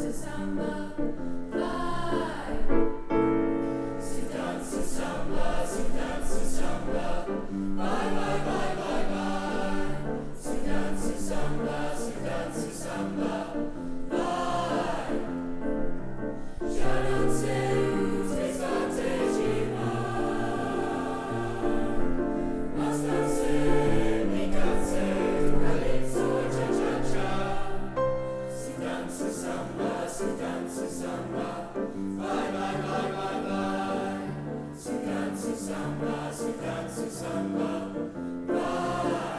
samba, vai. Si danza samba, si danza samba, vai, vai, vai, vai, vai. Si danza samba, si danza samba, vai. Já não sei o que mas dancei, mi cansei, calypso, cha-cha-cha. Si danza samba, vai, vai, vai, vai, vai. Si danza samba, vai.